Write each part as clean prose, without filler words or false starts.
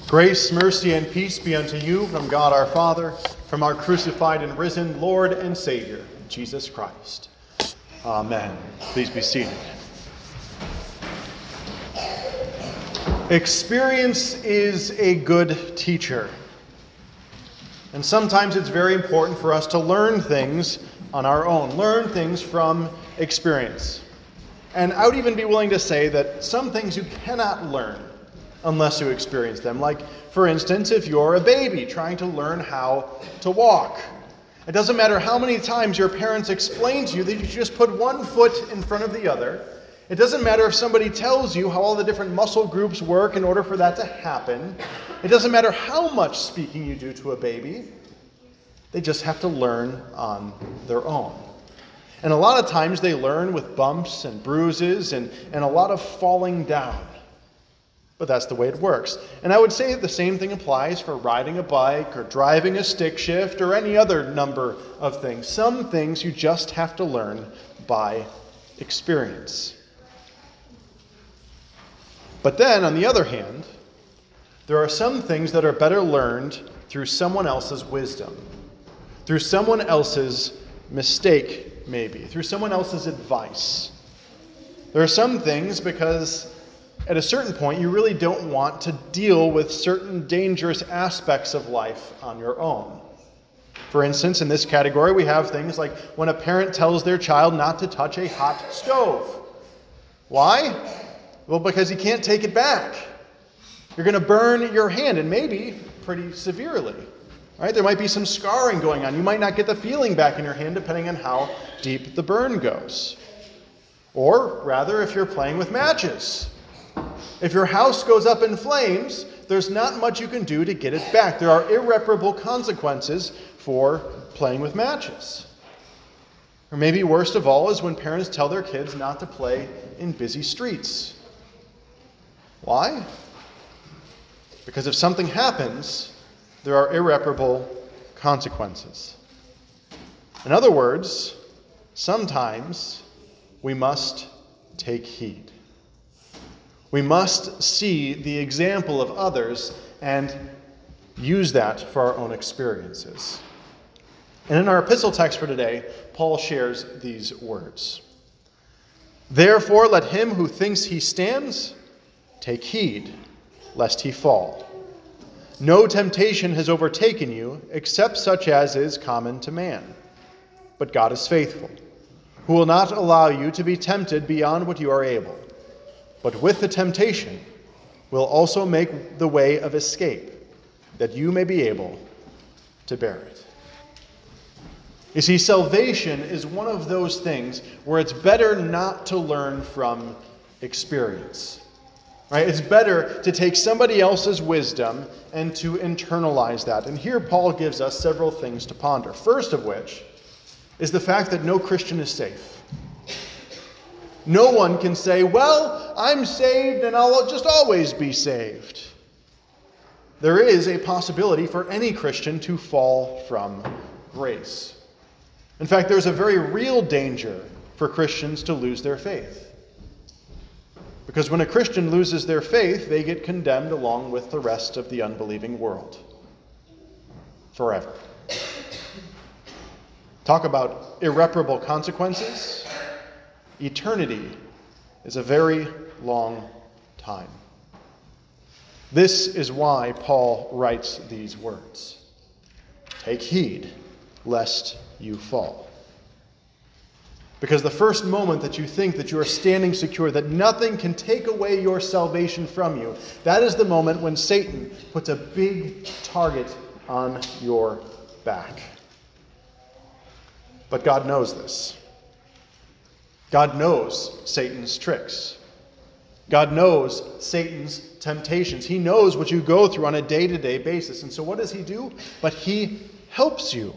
Grace, mercy, and peace be unto you from God our Father, from our crucified and risen Lord and Savior, Jesus Christ. Amen. Please be seated. Experience is a good teacher. And sometimes it's very important for us to learn things on our own, learn things from experience. And I would even be willing to say that some things you cannot learn unless you experience them. Like, for instance, if you're a baby trying to learn how to walk. It doesn't matter how many times your parents explain to you that you just put one foot in front of the other. It doesn't matter if somebody tells you how all the different muscle groups work in order for that to happen. It doesn't matter how much speaking you do to a baby. They just have to learn on their own. And a lot of times they learn with bumps and bruises and a lot of falling down. But that's the way it works. And I would say the same thing applies for riding a bike or driving a stick shift or any other number of things. Some things you just have to learn by experience. But then, on the other hand, there are some things that are better learned through someone else's wisdom, through someone else's mistake, maybe, through someone else's advice. There are some things because at a certain point, you really don't want to deal with certain dangerous aspects of life on your own. For instance, in this category, we have things like when a parent tells their child not to touch a hot stove. Why? Well, because you can't take it back. You're going to burn your hand, and maybe pretty severely. Right? There might be some scarring going on. You might not get the feeling back in your hand depending on how deep the burn goes. Or rather, if you're playing with matches. If your house goes up in flames, there's not much you can do to get it back. There are irreparable consequences for playing with matches. Or maybe worst of all is when parents tell their kids not to play in busy streets. Why? Because if something happens, there are irreparable consequences. In other words, sometimes we must take heed. We must see the example of others and use that for our own experiences. And in our epistle text for today, Paul shares these words. Therefore, let him who thinks he stands take heed, lest he fall. No temptation has overtaken you, except such as is common to man. But God is faithful, who will not allow you to be tempted beyond what you are able, but with the temptation will also make the way of escape, that you may be able to bear it. You see, salvation is one of those things where it's better not to learn from experience. Right? It's better to take somebody else's wisdom and to internalize that. And here Paul gives us several things to ponder. First of which is the fact that no Christian is safe. No one can say, well, I'm saved and I'll just always be saved. There is a possibility for any Christian to fall from grace. In fact, there's a very real danger for Christians to lose their faith. Because when a Christian loses their faith, they get condemned along with the rest of the unbelieving world. Forever. Talk about irreparable consequences. Eternity is a very long time. This is why Paul writes these words. Take heed, lest you fall. Because the first moment that you think that you are standing secure, that nothing can take away your salvation from you, that is the moment when Satan puts a big target on your back. But God knows this. God knows Satan's tricks. God knows Satan's temptations. He knows what you go through on a day-to-day basis. And so what does he do? But he helps you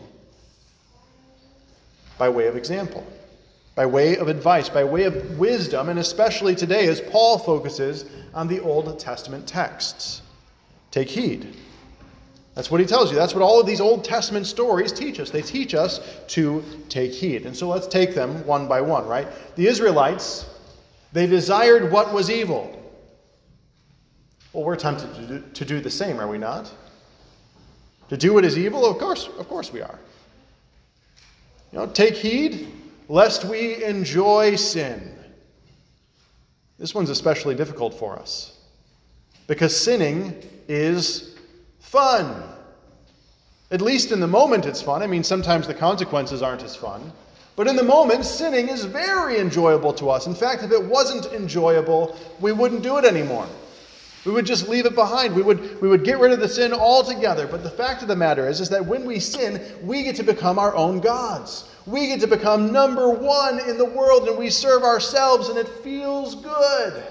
by way of example, by way of advice, by way of wisdom, and especially today as Paul focuses on the Old Testament texts. Take heed. That's what he tells you. That's what all of these Old Testament stories teach us. They teach us to take heed. And so let's take them one by one, right? The Israelites, they desired what was evil. Well, we're tempted to do the same, are we not? To do what is evil? Of course we are. Take heed lest we enjoy sin. This one's especially difficult for us because sinning is fun. At least in the moment it's fun. I mean, sometimes the consequences aren't as fun. But in the moment, sinning is very enjoyable to us. In fact, if it wasn't enjoyable, we wouldn't do it anymore. We would just leave it behind. We would get rid of the sin altogether. But the fact of the matter is that when we sin, we get to become our own gods. We get to become number one in the world, and we serve ourselves, and it feels good.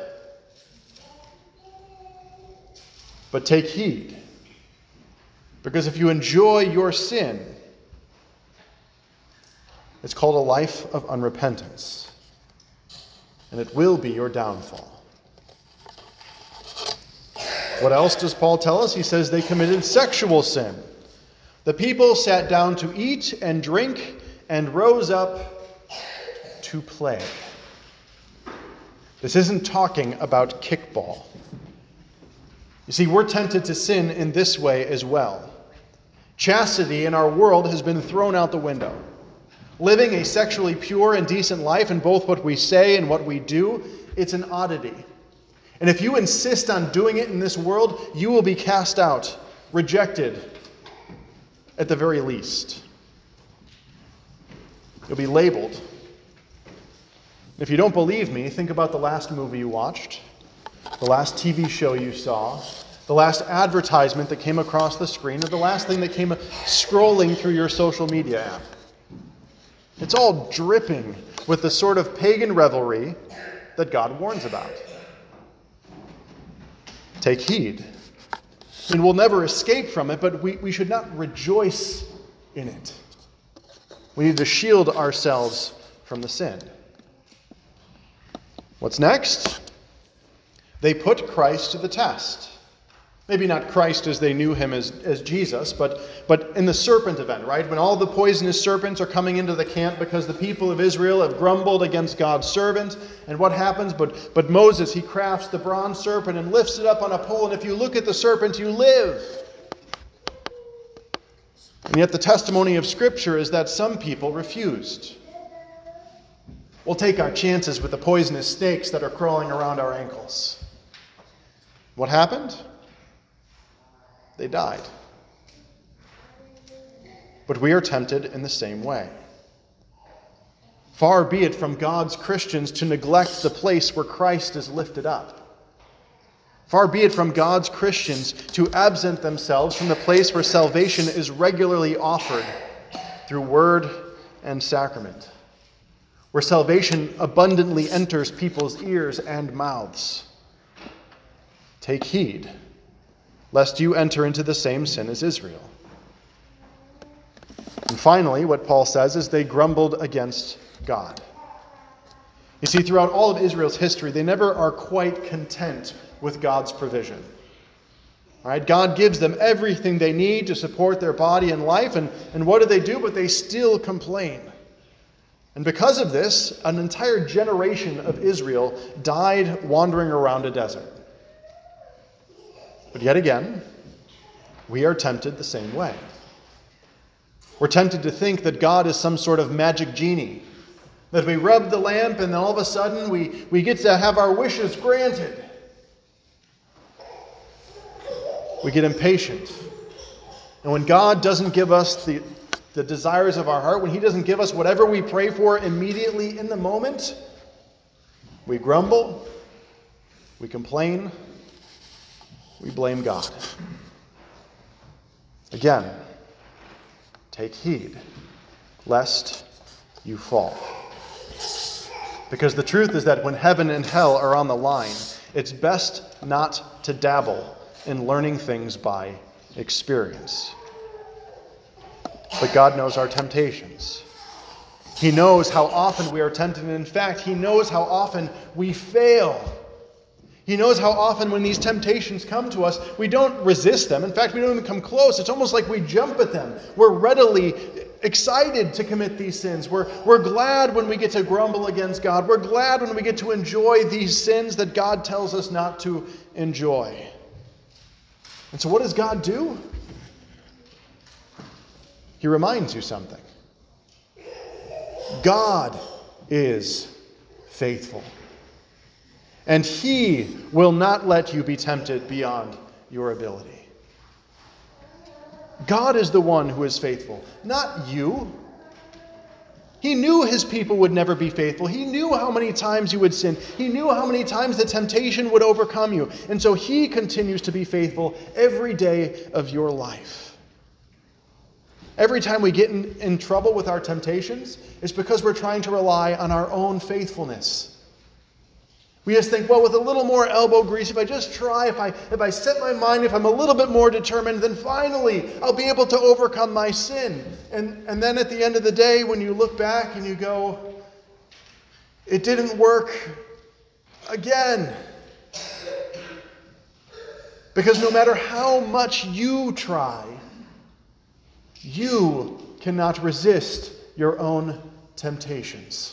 But take heed. Because if you enjoy your sin, it's called a life of unrepentance. And it will be your downfall. What else does Paul tell us? He says they committed sexual sin. The people sat down to eat and drink and rose up to play. This isn't talking about kickball. You see, we're tempted to sin in this way as well. Chastity in our world has been thrown out the window. Living a sexually pure and decent life in both what we say and what we do, it's an oddity. And if you insist on doing it in this world, you will be cast out, rejected, at the very least. You'll be labeled. If you don't believe me, think about the last movie you watched, the last TV show you saw, the last advertisement that came across the screen, or the last thing that came scrolling through your social media app. It's all dripping with the sort of pagan revelry that God warns about. Take heed. And we'll never escape from it, but we should not rejoice in it. We need to shield ourselves from the sin. What's next? They put Christ to the test. Maybe not Christ as they knew him as Jesus, but in the serpent event, right? When all the poisonous serpents are coming into the camp because the people of Israel have grumbled against God's servant. And what happens? But Moses, he crafts the bronze serpent and lifts it up on a pole. And if you look at the serpent, you live. And yet the testimony of Scripture is that some people refused. We'll take our chances with the poisonous snakes that are crawling around our ankles. What happened? They died. But we are tempted in the same way. Far be it from God's Christians to neglect the place where Christ is lifted up. Far be it from God's Christians to absent themselves from the place where salvation is regularly offered through word and sacrament, where salvation abundantly enters people's ears and mouths. Take heed, lest you enter into the same sin as Israel. And finally, what Paul says is they grumbled against God. You see, throughout all of Israel's history, they never are quite content with God's provision. All right, God gives them everything they need to support their body and life, and what do? But they still complain. And because of this, an entire generation of Israel died wandering around a desert. But yet again, we are tempted the same way. We're tempted to think that God is some sort of magic genie, that we rub the lamp and then all of a sudden we get to have our wishes granted. We get impatient. And when God doesn't give us the desires of our heart, when he doesn't give us whatever we pray for immediately in the moment, we grumble, we complain, we blame God. Again, take heed, lest you fall. Because the truth is that when heaven and hell are on the line, it's best not to dabble in learning things by experience. But God knows our temptations. He knows how often we are tempted, and in fact, he knows how often we fail. He knows how often when these temptations come to us, we don't resist them. In fact, we don't even come close. It's almost like we jump at them. We're readily excited to commit these sins. We're glad when we get to grumble against God. We're glad when we get to enjoy these sins that God tells us not to enjoy. And so what does God do? He reminds you something. God is faithful. And He will not let you be tempted beyond your ability. God is the one who is faithful, not you. He knew His people would never be faithful. He knew how many times you would sin. He knew how many times the temptation would overcome you. And so He continues to be faithful every day of your life. Every time we get in trouble with our temptations, it's because we're trying to rely on our own faithfulness. We just think, well, with a little more elbow grease, if I just try, if I set my mind, if I'm a little bit more determined, then finally I'll be able to overcome my sin. And then at the end of the day, when you look back and you go, it didn't work again. Because no matter how much you try, you cannot resist your own temptations.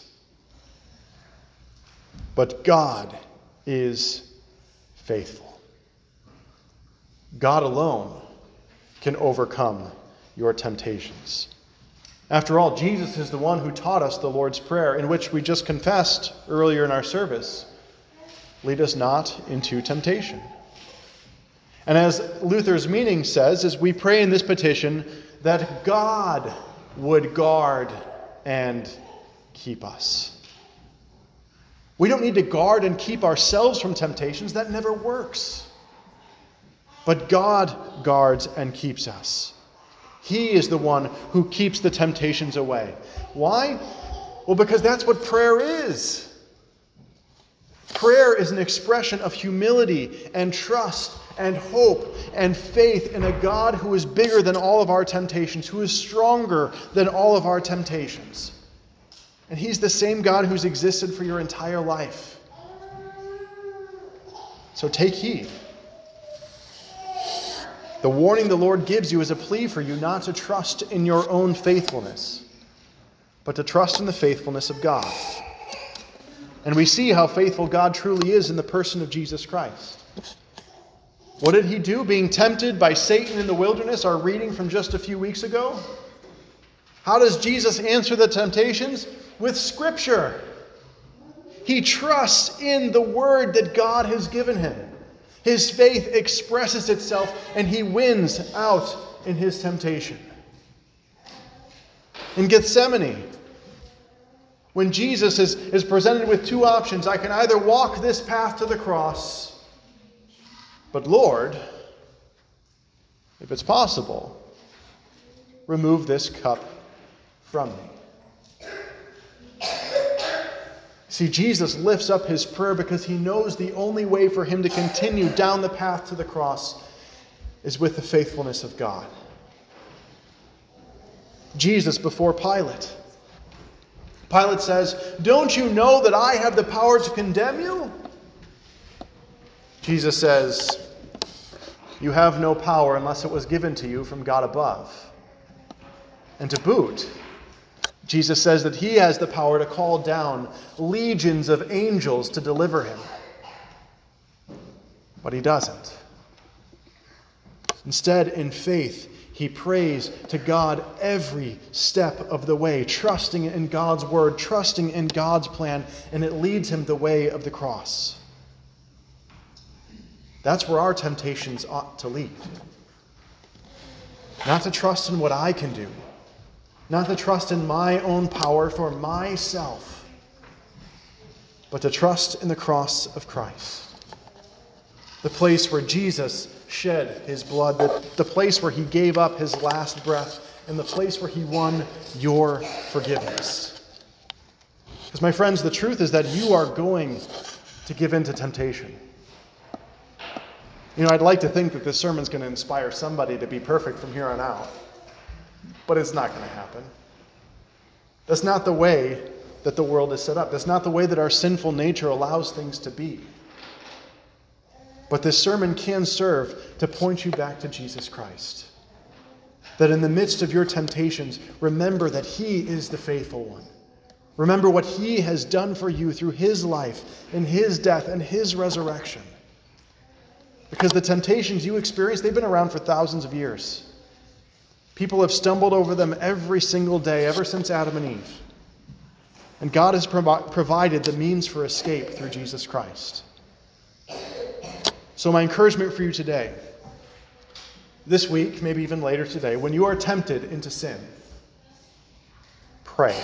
But God is faithful. God alone can overcome your temptations. After all, Jesus is the one who taught us the Lord's Prayer, in which we just confessed earlier in our service, lead us not into temptation. And as Luther's meaning says, as we pray in this petition, that God would guard and keep us. We don't need to guard and keep ourselves from temptations. That never works. But God guards and keeps us. He is the one who keeps the temptations away. Why? Well, because that's what prayer is. Prayer is an expression of humility and trust and hope and faith in a God who is bigger than all of our temptations, who is stronger than all of our temptations. And He's the same God who's existed for your entire life. So take heed. The warning the Lord gives you is a plea for you not to trust in your own faithfulness, but to trust in the faithfulness of God. And we see how faithful God truly is in the person of Jesus Christ. What did He do, being tempted by Satan in the wilderness, our reading from just a few weeks ago? How does Jesus answer the temptations? With Scripture. He trusts in the word that God has given him. His faith expresses itself, and he wins out in his temptation. In Gethsemane, when Jesus is presented with two options, I can either walk this path to the cross, but Lord, if it's possible, remove this cup from me. See, Jesus lifts up his prayer because he knows the only way for him to continue down the path to the cross is with the faithfulness of God. Jesus before Pilate. Pilate says, "Don't you know that I have the power to condemn you?" Jesus says, "You have no power unless it was given to you from God above." And to boot, Jesus says that he has the power to call down legions of angels to deliver him. But he doesn't. Instead, in faith, he prays to God every step of the way, trusting in God's word, trusting in God's plan, and it leads him the way of the cross. That's where our temptations ought to lead. Not to trust in what I can do, not to trust in my own power for myself, but to trust in the cross of Christ. The place where Jesus shed his blood, the place where he gave up his last breath, and the place where he won your forgiveness. Because, my friends, the truth is that you are going to give in to temptation. You know, I'd like to think that this sermon's going to inspire somebody to be perfect from here on out. But it's not going to happen. That's not the way that the world is set up. That's not the way that our sinful nature allows things to be. But this sermon can serve to point you back to Jesus Christ. That in the midst of your temptations, remember that he is the faithful one. Remember what he has done for you through his life and his death and his resurrection. Because the temptations you experience, they've been around for thousands of years. People have stumbled over them every single day, ever since Adam and Eve. And God has provided the means for escape through Jesus Christ. So my encouragement for you today, this week, maybe even later today, when you are tempted into sin, pray.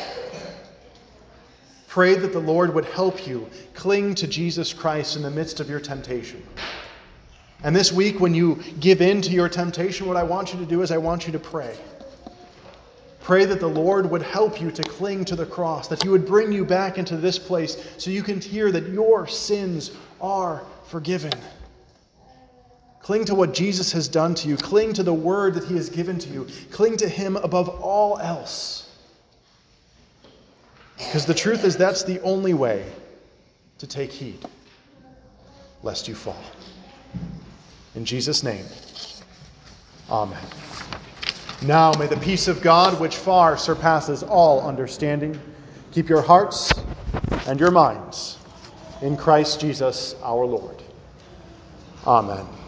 Pray that the Lord would help you cling to Jesus Christ in the midst of your temptation. And this week, when you give in to your temptation, what I want you to do is I want you to pray. Pray that the Lord would help you to cling to the cross, that he would bring you back into this place so you can hear that your sins are forgiven. Cling to what Jesus has done to you. Cling to the word that he has given to you. Cling to him above all else. Because the truth is that's the only way to take heed, lest you fall. In Jesus' name, amen. Now may the peace of God, which far surpasses all understanding, keep your hearts and your minds in Christ Jesus our Lord. Amen.